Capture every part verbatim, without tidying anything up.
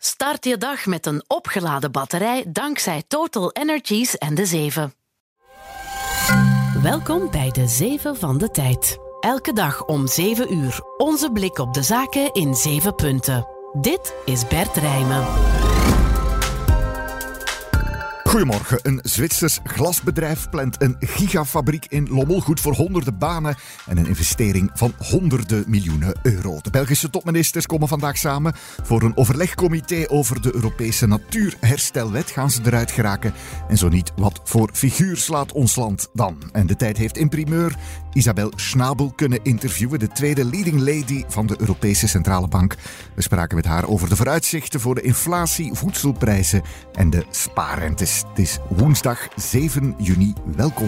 Start je dag met een opgeladen batterij dankzij Total Energies en de zeven. Welkom bij de zeven van de tijd. Elke dag om zeven uur. Onze blik op de zaken in zeven punten. Dit is Bert Rijmen. Goedemorgen. Een Zwitsers glasbedrijf plant een gigafabriek in Lommel, goed voor honderden banen en een investering van honderden miljoenen euro. De Belgische topministers komen vandaag samen voor een overlegcomité over de Europese Natuurherstelwet. Gaan ze eruit geraken? En zo niet, wat voor figuur slaat ons land dan? En de tijd heeft in primeur Isabel Schnabel kunnen interviewen, de tweede leading lady van de Europese Centrale Bank. We spraken met haar over de vooruitzichten voor de inflatie, voedselprijzen en de spaarrentes. Het is woensdag zeven juni. Welkom.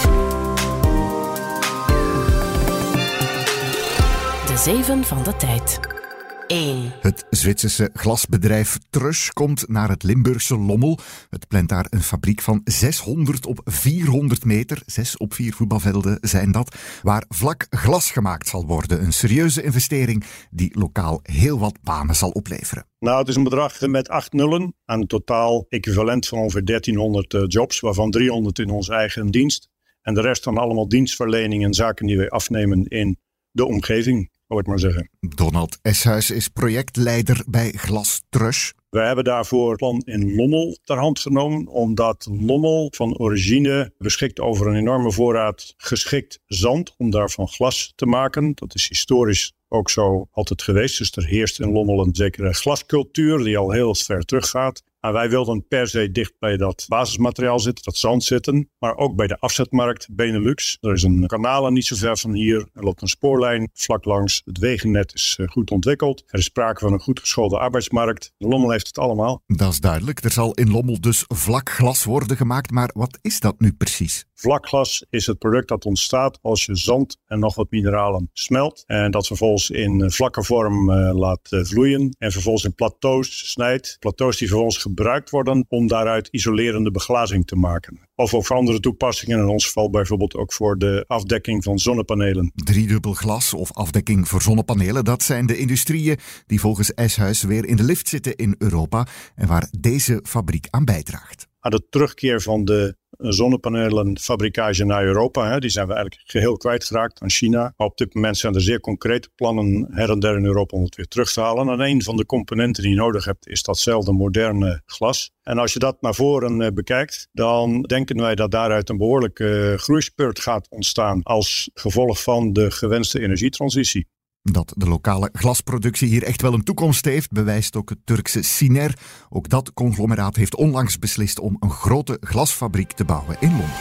De zeven van de tijd. één. Het Zwitserse glasbedrijf Trusch komt naar het Limburgse Lommel. Het plant daar een fabriek van zeshonderd op vierhonderd meter, zes op vier voetbalvelden zijn dat, waar vlak glas gemaakt zal worden. Een serieuze investering die lokaal heel wat banen zal opleveren. Nou, het is een bedrag met acht nullen aan een totaal equivalent van ongeveer dertienhonderd uh, jobs, waarvan driehonderd in onze eigen dienst. En de rest dan allemaal dienstverlening en zaken die wij afnemen in de omgeving, hoor ik maar zeggen. Donald Eshuis is projectleider bij Glas Trusch. We hebben daarvoor een plan in Lommel ter hand genomen, omdat Lommel van origine beschikt over een enorme voorraad geschikt zand om daarvan glas te maken. Dat is historisch ook zo altijd geweest. Dus er heerst in Lommel een zekere glascultuur die al heel ver teruggaat. En wij wilden per se dicht bij dat basismateriaal zitten, dat zand zitten. Maar ook bij de afzetmarkt Benelux. Er is een kanaal niet zo ver van hier. Er loopt een spoorlijn vlak langs. Het wegennet is goed ontwikkeld. Er is sprake van een goed geschoolde arbeidsmarkt. Lommel heeft het allemaal. Dat is duidelijk. Er zal in Lommel dus vlak glas worden gemaakt. Maar wat is dat nu precies? Vlakglas is het product dat ontstaat als je zand en nog wat mineralen smelt. En dat vervolgens in vlakke vorm uh, laat uh, vloeien. En vervolgens in plateaus snijdt. Plateaus die vervolgens gebruikt worden om daaruit isolerende beglazing te maken. Of ook voor andere toepassingen. In ons geval bijvoorbeeld ook voor de afdekking van zonnepanelen. Driedubbel glas of afdekking voor zonnepanelen. Dat zijn de industrieën die volgens Eshuis weer in de lift zitten in Europa. En waar deze fabriek aan bijdraagt. Aan de terugkeer van de zonnepanelenfabrikage naar Europa. Hè, die zijn we eigenlijk geheel kwijtgeraakt aan China. Maar op dit moment zijn er zeer concrete plannen her en der in Europa om het weer terug te halen. En een van de componenten die je nodig hebt is datzelfde moderne glas. En als je dat naar voren uh, bekijkt, dan denken wij dat daaruit een behoorlijke uh, groeispurt gaat ontstaan als gevolg van de gewenste energietransitie. Dat de lokale glasproductie hier echt wel een toekomst heeft, bewijst ook het Turkse Siner. Ook dat conglomeraat heeft onlangs beslist om een grote glasfabriek te bouwen in Lommel.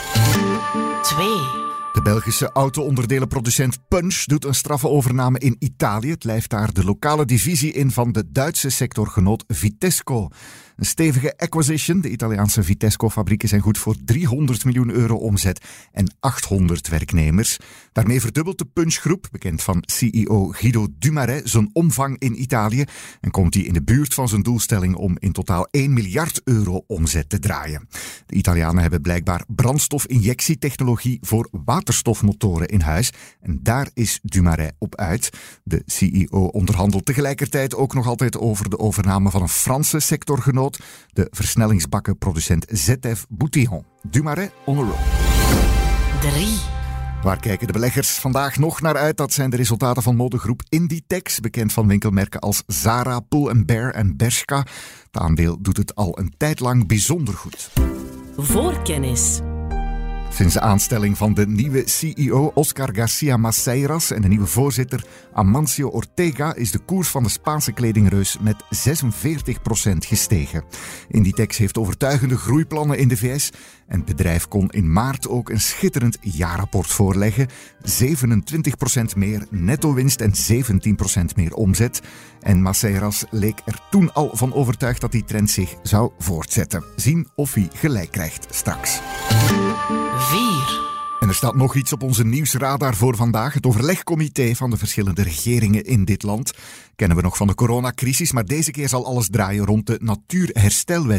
twee. De Belgische auto-onderdelenproducent Punch doet een straffe overname in Italië. Het lijft daar de lokale divisie in van de Duitse sectorgenoot Vitesco. Een stevige acquisition. De Italiaanse Vitesco-fabrieken zijn goed voor driehonderd miljoen euro omzet en achthonderd werknemers. Daarmee verdubbelt de Punch-groep, bekend van C E O Guido Dumaret, zijn omvang in Italië en komt hij in de buurt van zijn doelstelling om in totaal één miljard euro omzet te draaien. De Italianen hebben blijkbaar brandstofinjectietechnologie voor waterstofmotoren in huis en daar is Dumaret op uit. De C E O onderhandelt tegelijkertijd ook nog altijd over de overname van een Franse sectorgenoot, de versnellingsbakkenproducent Z F Boutillon. Dumaret on the road. drie. Waar kijken de beleggers vandaag nog naar uit? Dat zijn de resultaten van modegroep Inditex, bekend van winkelmerken als Zara, Pull and Bear en Bershka. Het aandeel doet het al een tijd lang bijzonder goed. Voorkennis. Sinds de aanstelling van de nieuwe C E O Oscar Garcia Maceiras en de nieuwe voorzitter Amancio Ortega is de koers van de Spaanse kledingreus met zesenveertig procent gestegen. Inditex heeft overtuigende groeiplannen in de V S en het bedrijf kon in maart ook een schitterend jaarrapport voorleggen. zevenentwintig procent meer netto-winst en zeventien procent meer omzet. En Maceiras leek er toen al van overtuigd dat die trend zich zou voortzetten. Zien of hij gelijk krijgt straks. vier. En er staat nog iets op onze nieuwsradar voor vandaag. Het overlegcomité van de verschillende regeringen in dit land. Kennen we nog van de coronacrisis, maar deze keer zal alles draaien rond de Natuurherstelwet. Een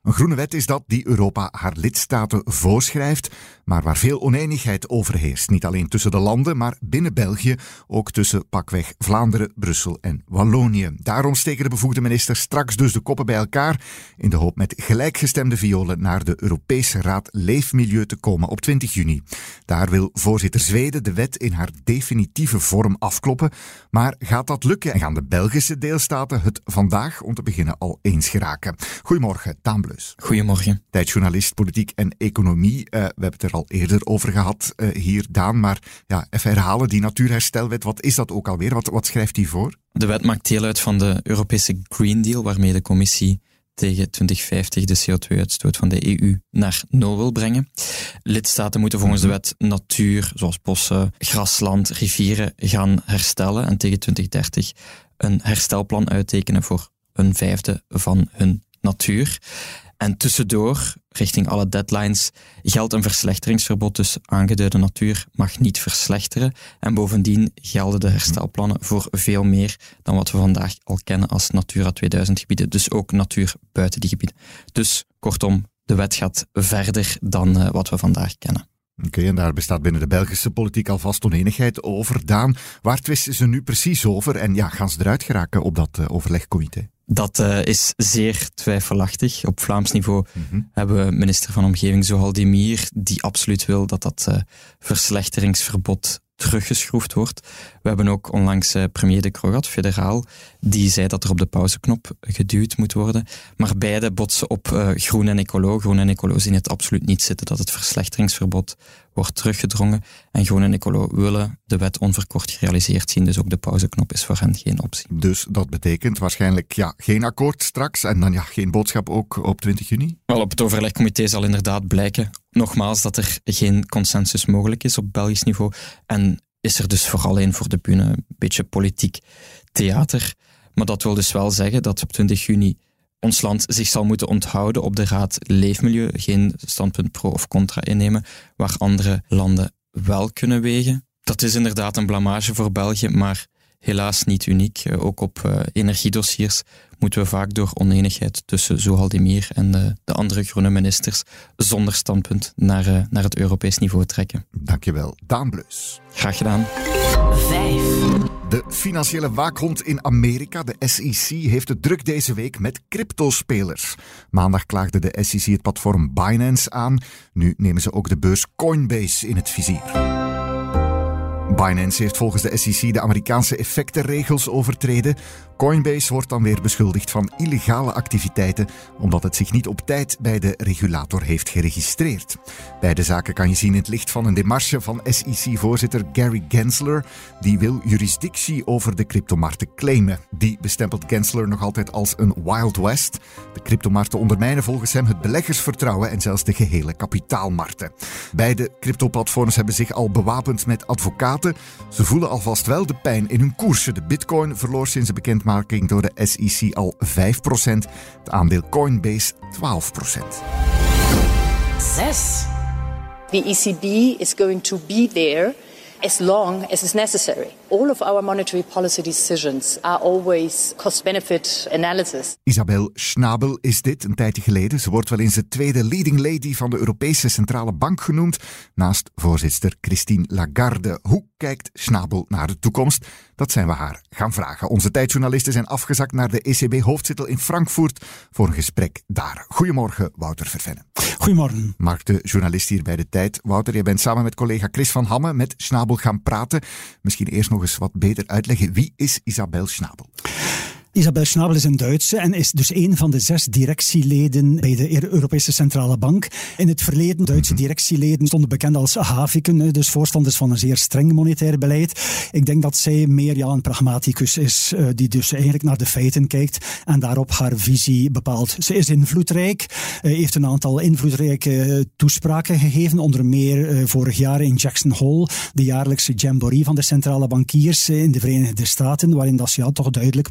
Een groene wet is dat die Europa haar lidstaten voorschrijft, maar waar veel oneenigheid over heerst. Niet alleen tussen de landen, maar binnen België, ook tussen pakweg Vlaanderen, Brussel en Wallonië. Daarom steken de bevoegde ministers straks dus de koppen bij elkaar in de hoop met gelijkgestemde violen naar de Europese Raad Leefmilieu te komen op twintig juni. Daar wil voorzitter Zweden de wet in haar definitieve vorm afkloppen, maar gaat dat lukken en gaan de Belgische deelstaten het vandaag om te beginnen al eens geraken? Goedemorgen, Daan Bleus. Goedemorgen. Tijdjournalist politiek en economie. Uh, we hebben het er al eerder over gehad uh, hier, Daan. Maar ja, even herhalen, die natuurherstelwet, wat is dat ook alweer? Wat, wat schrijft die voor? De wet maakt deel uit van de Europese Green Deal, waarmee de commissie tegen twintig vijftig de C O twee uitstoot van de E U naar nul wil brengen. Lidstaten moeten volgens de wet natuur, zoals bossen, grasland, rivieren, gaan herstellen en tegen twintig dertig een herstelplan uittekenen voor een vijfde van hun natuur. En tussendoor, richting alle deadlines, geldt een verslechteringsverbod, dus aangeduide natuur mag niet verslechteren. En bovendien gelden de herstelplannen voor veel meer dan wat we vandaag al kennen als Natura tweeduizend gebieden. Dus ook natuur buiten die gebieden. Dus kortom, de wet gaat verder dan uh, wat we vandaag kennen. Oké, okay, en daar bestaat binnen de Belgische politiek alvast oneenigheid over. Daan, waar twisten ze nu precies over? En ja, gaan ze eruit geraken op dat uh, overlegcomité? Dat uh, is zeer twijfelachtig. Op Vlaams niveau mm-hmm. hebben we minister van Omgeving Zohaldemir, die absoluut wil dat dat uh, verslechteringsverbod teruggeschroefd wordt. We hebben ook onlangs uh, premier De Croo gehad, federaal, die zei dat er op de pauzeknop geduwd moet worden. Maar beide botsen op uh, Groen en Ecolo. Groen en Ecolo zien het absoluut niet zitten dat het verslechteringsverbod wordt teruggedrongen. En Groen en Ecolo willen de wet onverkort gerealiseerd zien, dus ook de pauzeknop is voor hen geen optie. Dus dat betekent waarschijnlijk ja, geen akkoord straks en dan ja, geen boodschap ook op twintig juni? Wel, op het overlegcomité zal inderdaad blijken, nogmaals, dat er geen consensus mogelijk is op Belgisch niveau. En is er dus vooral één voor de bühne, een beetje politiek theater. Maar dat wil dus wel zeggen dat op twintig juni ons land zich zal moeten onthouden op de Raad Leefmilieu, geen standpunt pro of contra innemen, waar andere landen wel kunnen wegen. Dat is inderdaad een blamage voor België, maar helaas niet uniek. Ook op uh, energiedossiers moeten we vaak door oneenigheid tussen Zohaldemir en de, de andere groene ministers zonder standpunt naar, uh, naar het Europees niveau trekken. Dankjewel, Daan Bleus. Graag gedaan. Vijf. De financiële waakhond in Amerika, de S E C, heeft het druk deze week met cryptospelers. Maandag klaagde de S E C het platform Binance aan. Nu nemen ze ook de beurs Coinbase in het vizier. Binance heeft volgens de S E C de Amerikaanse effectenregels overtreden. Coinbase wordt dan weer beschuldigd van illegale activiteiten, omdat het zich niet op tijd bij de regulator heeft geregistreerd. Beide zaken kan je zien in het licht van een démarche van S E C-voorzitter Gary Gensler. Die wil jurisdictie over de cryptomarkten claimen. Die bestempelt Gensler nog altijd als een Wild West. De cryptomarkten ondermijnen volgens hem het beleggersvertrouwen en zelfs de gehele kapitaalmarkten. Beide cryptoplatforms hebben zich al bewapend met advocaten. Ze voelen alvast wel de pijn in hun koersen. De bitcoin verloor sinds de bekendmaking door de S E C al vijf procent. Het aandeel Coinbase twaalf procent. Zes. The E C B is going to be there as long as is necessary. All of our monetary policy decisions are always cost-benefit analysis. Isabel Schnabel is dit, een tijdje geleden. Ze wordt wel eens de tweede leading lady van de Europese Centrale Bank genoemd, naast voorzitter Christine Lagarde. Hoe kijkt Schnabel naar de toekomst? Dat zijn we haar gaan vragen. Onze tijdjournalisten zijn afgezakt naar de E C B-hoofdzetel in Frankfurt voor een gesprek daar. Goedemorgen, Wouter Vervenne. Goedemorgen. Mark, de journalist hier bij De Tijd. Wouter, jij bent samen met collega Chris van Hamme met Schnabel gaan praten. Misschien eerst nog eens wat beter uitleggen. Wie is Isabel Schnabel? Isabel Schnabel is een Duitse en is dus een van de zes directieleden bij de Europese Centrale Bank. In het verleden, Duitse directieleden stonden bekend als haviken, dus voorstanders van een zeer streng monetair beleid. Ik denk dat zij meer ja, een pragmaticus is, die dus eigenlijk naar de feiten kijkt en daarop haar visie bepaalt. Ze is invloedrijk, heeft een aantal invloedrijke toespraken gegeven, onder meer vorig jaar in Jackson Hole, de jaarlijkse jamboree van de centrale bankiers in de Verenigde Staten, waarin dat ze ja, toch duidelijk maakte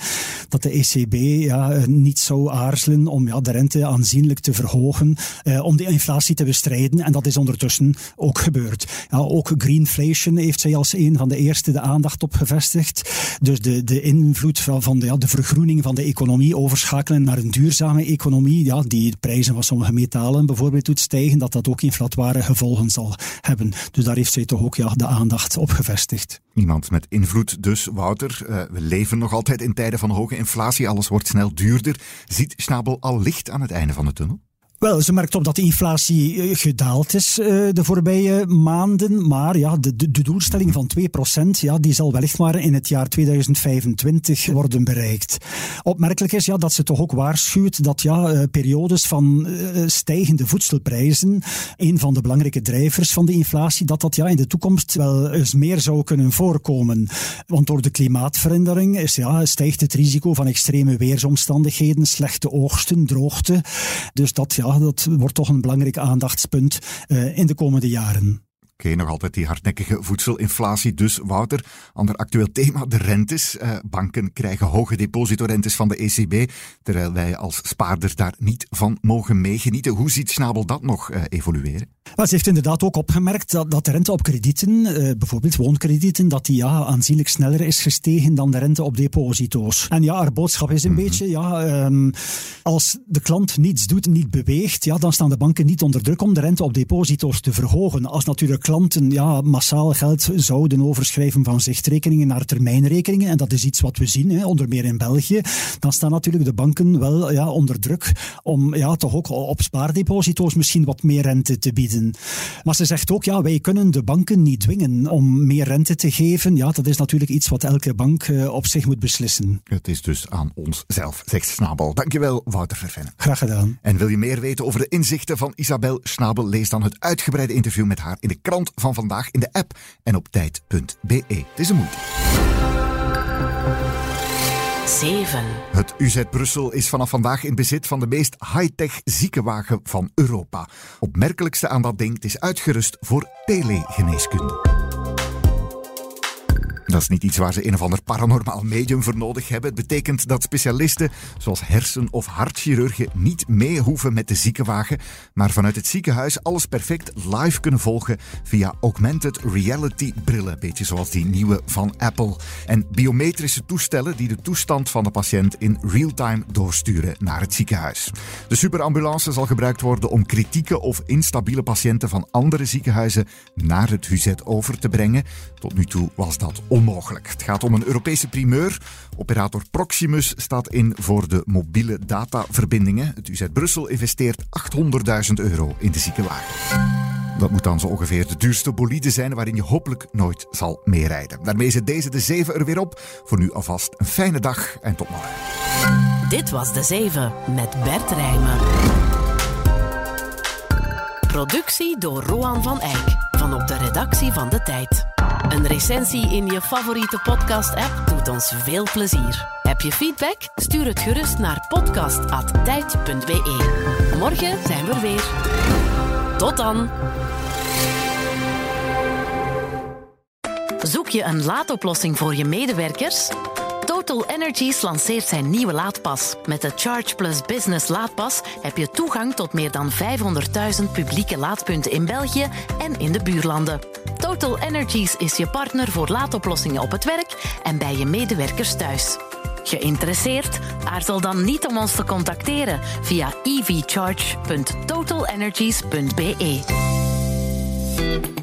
dat de E C B ja, niet zou aarzelen om ja, de rente aanzienlijk te verhogen, uh, om de inflatie te bestrijden. En dat is ondertussen ook gebeurd. Ja, ook greenflation heeft zij als een van de eerste de aandacht op gevestigd. Dus de, de invloed van, van de, ja, de vergroening van de economie overschakelen naar een duurzame economie, ja, die de prijzen van sommige metalen bijvoorbeeld doet stijgen, dat dat ook inflatoire gevolgen zal hebben. Dus daar heeft zij toch ook ja, de aandacht op gevestigd. Iemand met invloed dus, Wouter. Uh, we leven nog altijd in tijden van hoge inflatie, alles wordt snel duurder. Ziet Schnabel al licht aan het einde van de tunnel? Wel, ze merkt op dat de inflatie gedaald is uh, de voorbije maanden, maar ja, de, de, de doelstelling van twee procent, ja, die zal wellicht maar in het jaar tweeduizend vijfentwintig worden bereikt. Opmerkelijk is ja, dat ze toch ook waarschuwt dat ja, uh, periodes van uh, stijgende voedselprijzen, een van de belangrijke drijvers van de inflatie, dat dat ja, in de toekomst wel eens meer zou kunnen voorkomen. Want door de klimaatverandering is, ja, stijgt het risico van extreme weersomstandigheden, slechte oogsten, droogte. Dus dat ja, dat wordt toch een belangrijk aandachtspunt uh, in de komende jaren. Oké, okay, nog altijd die hardnekkige voedselinflatie. Dus, Wouter, ander actueel thema, de rentes. Uh, banken krijgen hoge depositorentes van de E C B, terwijl wij als spaarders daar niet van mogen meegenieten. Hoe ziet Schnabel dat nog uh, evolueren? Well, ze heeft inderdaad ook opgemerkt dat, dat de rente op kredieten, uh, bijvoorbeeld woonkredieten, dat die ja, aanzienlijk sneller is gestegen dan de rente op deposito's. En ja, haar boodschap is een mm-hmm. beetje, ja, um, als de klant niets doet, niet beweegt, ja, dan staan de banken niet onder druk om de rente op deposito's te verhogen. Als natuurlijk klanten ja, massaal geld zouden overschrijven van zichtrekeningen naar termijnrekeningen, en dat is iets wat we zien, hè, onder meer in België, dan staan natuurlijk de banken wel ja, onder druk om ja, toch ook op spaardeposito's misschien wat meer rente te bieden. Maar ze zegt ook, ja, wij kunnen de banken niet dwingen om meer rente te geven. Ja, dat is natuurlijk iets wat elke bank uh, op zich moet beslissen. Het is dus aan ons zelf, zegt Schnabel. Dankjewel, Wouter Vervenne. Graag gedaan. En wil je meer weten over de inzichten van Isabel Schnabel? Lees dan het uitgebreide interview met haar in de krant van vandaag, in de app en op tijd punt b e. Het is een moeite. zeven. Het U Z Brussel is vanaf vandaag in bezit van de meest high-tech ziekenwagen van Europa. Opmerkelijkste aan dat ding, het is uitgerust voor telegeneeskunde. Dat is niet iets waar ze een of ander paranormaal medium voor nodig hebben. Het betekent dat specialisten, zoals hersen- of hartchirurgen, niet mee hoeven met de ziekenwagen, maar vanuit het ziekenhuis alles perfect live kunnen volgen via augmented reality brillen. Beetje zoals die nieuwe van Apple. En biometrische toestellen die de toestand van de patiënt in real-time doorsturen naar het ziekenhuis. De superambulance zal gebruikt worden om kritieke of instabiele patiënten van andere ziekenhuizen naar het U Z over te brengen. Tot nu toe was dat onmogelijk. Mogelijk. Het gaat om een Europese primeur. Operator Proximus staat in voor de mobiele dataverbindingen. Het U Z Brussel investeert achthonderdduizend euro in de ziekenwagen. Dat moet dan zo ongeveer de duurste bolide zijn waarin je hopelijk nooit zal meerijden. Daarmee zit deze de zeven er weer op. Voor nu alvast een fijne dag en tot morgen. Dit was de zeven met Bert Rijmen. Productie door Roan van Eyck van op de redactie van De Tijd. Een recensie in je favoriete podcast-app doet ons veel plezier. Heb je feedback? Stuur het gerust naar podcast apenstaartje tijd punt b e. Morgen zijn we er weer. Tot dan! Zoek je een laadoplossing voor je medewerkers? Total Energies lanceert zijn nieuwe laadpas. Met de Charge Plus Business laadpas heb je toegang tot meer dan vijfhonderdduizend publieke laadpunten in België en in de buurlanden. Total Energies is je partner voor laadoplossingen op het werk en bij je medewerkers thuis. Geïnteresseerd? Aarzel dan niet om ons te contacteren via e v charge punt total energies punt b e.